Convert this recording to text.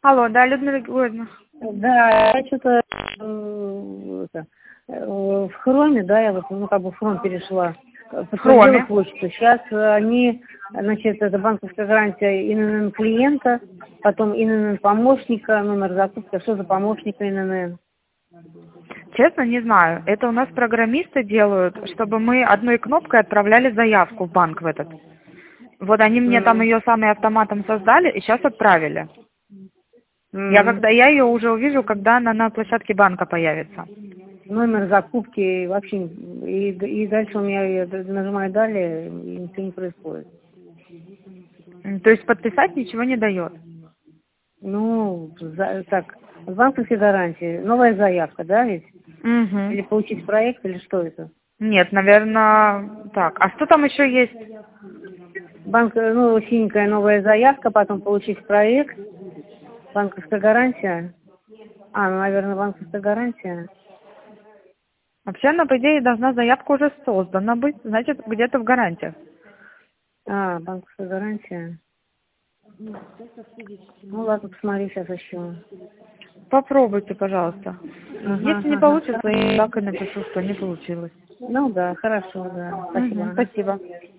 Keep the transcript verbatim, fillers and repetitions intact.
Алло, да, Людмила Григорьевна. Да, я что-то э, это, э, в Хроме, да, я вот, ну, как бы в Хром перешла. Подтвердила Хроме. почту. Сейчас они, значит, это банковская гарантия ИНН клиента, потом ИНН помощника, номер закупки. Что за помощника ИНН? Честно, не знаю. Это у нас программисты делают, чтобы мы одной кнопкой отправляли заявку в банк в этот. Вот они мне там М, ее сами автоматом создали и сейчас отправили. Я м. когда я ее уже увижу, когда она на площадке банка появится. Номер закупки вообще, и, и дальше у меня, я нажимаю далее, и ничего не происходит. М, То есть подписать ничего не дает. Ну, за- так, банковские гарантии, новая заявка, да, ведь? Или Угу. получить проект, или что это? Нет, наверное, так. А что там еще есть? Банк, ну, синенькая новая заявка, потом получить проект, банковская гарантия. А, ну, наверное, банковская гарантия. Вообще, она, по идее, должна заявка уже создана быть, значит, где-то в гарантиях. А, банковская гарантия. Ну, ладно, посмотри сейчас еще. Попробуйте, пожалуйста. Ага, Если не ага, получится, хорошо. я так и напишу, что не получилось. Ну да, хорошо, да. Угу, Спасибо. спасибо.